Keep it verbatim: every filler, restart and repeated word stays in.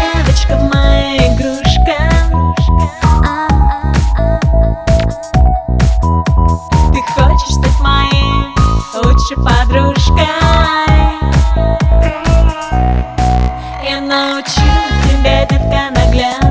девочка, моя игрушка. Ты хочешь стать моей лучшей подружкой? Я научу тебя, детка, наглядно